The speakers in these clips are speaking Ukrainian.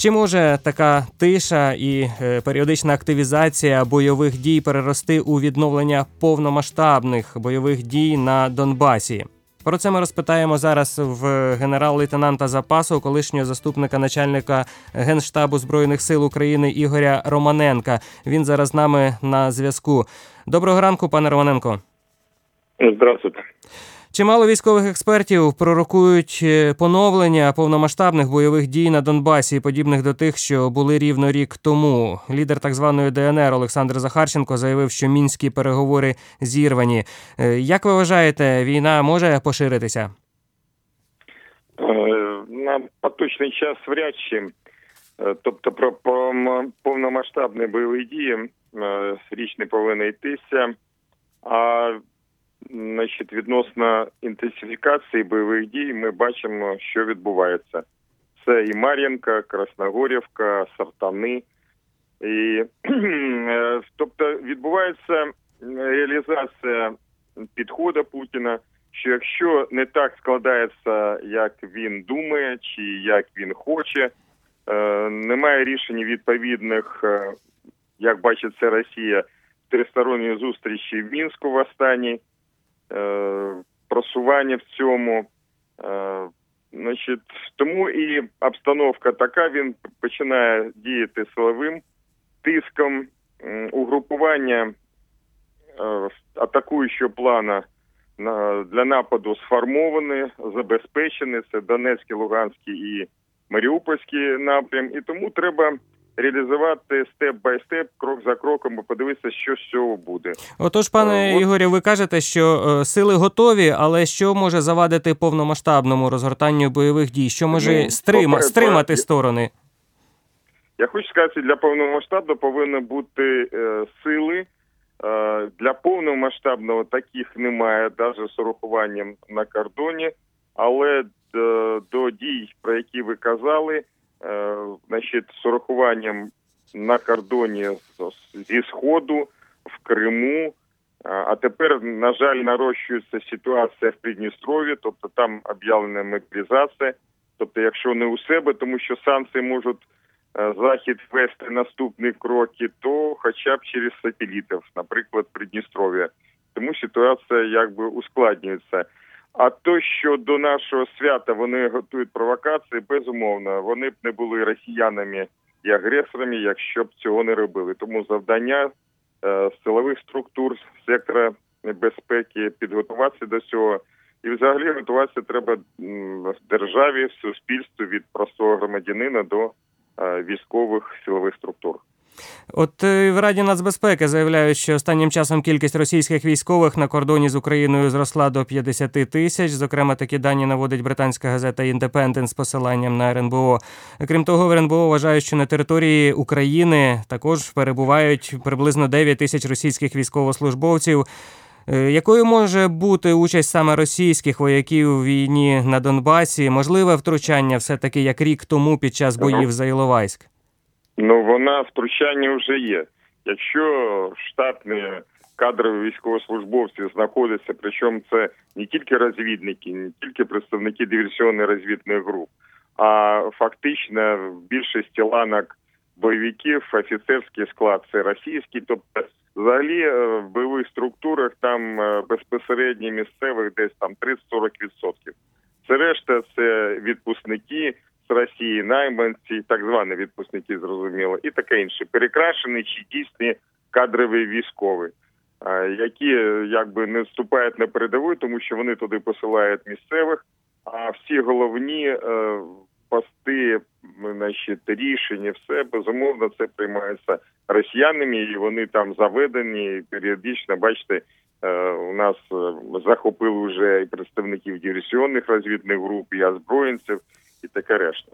Чи може така тиша і періодична активізація бойових дій перерости у відновлення повномасштабних бойових дій на Донбасі? Про це ми розпитаємо зараз в генерал-лейтенанта запасу, колишнього заступника начальника Генштабу Збройних сил України Ігоря Романенка. Він зараз з нами на зв'язку. Доброго ранку, пане Романенко. Здравствуйте. Чимало військових експертів пророкують поновлення повномасштабних бойових дій на Донбасі, подібних до тих, що були рівно рік тому. Лідер так званої ДНР Олександр Захарченко заявив, що мінські переговори зірвані. Як ви вважаєте, війна може поширитися? На поточний час вряд чи. Тобто про повномасштабні бойові дії річ не повинна йтися. А відносно інтенсифікації бойових дій ми бачимо, що відбувається. Це і Мар'їнка, Красногорівка, Сартани. Тобто відбувається реалізація підходу Путіна, що якщо не так складається, як він думає, чи як він хоче, немає рішень відповідних, як бачить це Росія, тристоронньої зустрічі в Мінську в останній, просування в цьому. Тому і обстановка така, він починає діяти силовим тиском. Угрупування атакуючого плану для нападу сформовані, забезпечені. Це Донецький, Луганський і Маріупольський напрям. І тому треба реалізувати степ-бай-степ, крок за кроком, і подивитися, що з цього буде. Отож, пане Ігорю, ви кажете, що сили готові, але що може завадити повномасштабному розгортанню бойових дій? Що може стримати сторони? Я хочу сказати, для повномасштабного повинні бути сили. Для повномасштабного таких немає, навіть з урахуванням на кордоні, але до дій, про які ви казали, з урахуванням на кордоні зі Сходу, в Криму, а тепер, на жаль, нарощується ситуація в Придністров'ї, тобто там об'явлена мобілізація, тобто якщо не у себе, тому що санкції можуть Захід вести наступні кроки, то хоча б через сателітів, наприклад, Придністров'я. Тому ситуація ускладнюється. А то, що до нашого свята вони готують провокації, безумовно, вони б не були росіянами і агресорами, якщо б цього не робили. Тому завдання силових структур, сектора безпеки підготуватися до цього. І взагалі готуватися треба в державі, в суспільстві від простого громадянина до військових силових структур. От в Раді нацбезпеки заявляють, що останнім часом кількість російських військових на кордоні з Україною зросла до 50 тисяч. Зокрема, такі дані наводить британська газета «Індепендент» з посиланням на РНБО. Крім того, в РНБО вважають, що на території України також перебувають приблизно 9 тисяч російських військовослужбовців. Якою може бути участь саме російських вояків у війні на Донбасі? Можливе втручання все-таки, як рік тому під час боїв за Іловайськ? Втручання вже є. Якщо штатні кадрові військовослужбовці знаходяться, причому це не тільки розвідники, не тільки представники диверсійної розвідних груп, а фактично в більшості ланок бойовиків офіцерський склад це російський, тобто взагалі в бойових структурах там безпосередньо місцевих десь 30-40%. Це решта це відпускники з Росії, найманці, так звані відпускники, зрозуміло, і таке інше. Перекрашені чи дійсні кадрові військові, які не вступають на передову, тому що вони туди посилають місцевих, а всі головні пости, рішення, все, безумовно, це приймається росіянами, і вони там заведені, періодично, бачите, у нас захопили вже і представників диверсійних розвідних груп, і озброєнців, і таке решта.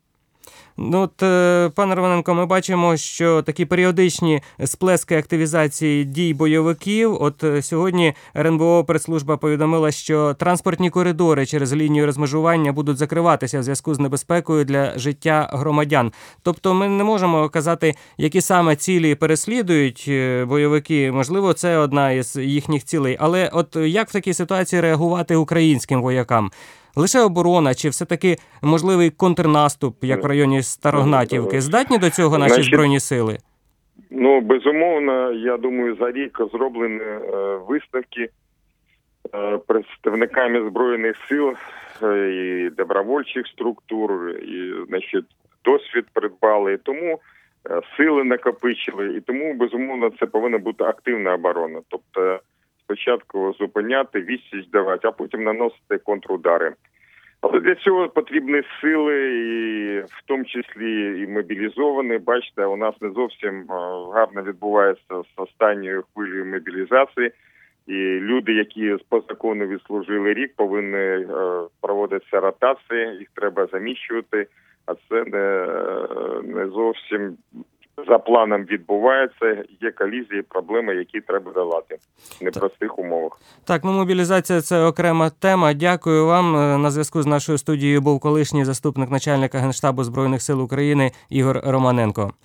Пане Романенко, ми бачимо, що такі періодичні сплески активізації дій бойовиків. Сьогодні РНБО прес-служба повідомила, що транспортні коридори через лінію розмежування будуть закриватися в зв'язку з небезпекою для життя громадян. Тобто ми не можемо казати, які саме цілі переслідують бойовики. Можливо, це одна із їхніх цілей. Але як в такій ситуації реагувати українським воякам? лише оборона, чи все-таки можливий контрнаступ, як в районі Старогнатівки? Здатні до цього наші Збройні сили? Ну, безумовно, я думаю, за рік зроблені висновки представниками Збройних сил і добровольчих структур, і, значить, досвід придбали, і тому сили накопичили, і тому, безумовно, це повинна бути активна оборона. Тобто спочатку зупиняти, відсіч давати, а потім наносити контрудари. Але для цього потрібні сили, і в тому числі і мобілізовані. Бачите, у нас не зовсім гарно відбувається з останньою хвилею мобілізації. І люди, які по закону відслужили рік, повинні проводитися ротації, їх треба заміщувати, а це не зовсім за планом відбувається, є колізії, проблеми, які треба долати в непростих умовах. Так, ну мобілізація – це окрема тема. Дякую вам. На зв'язку з нашою студією був колишній заступник начальника Генштабу Збройних сил України Ігор Романенко.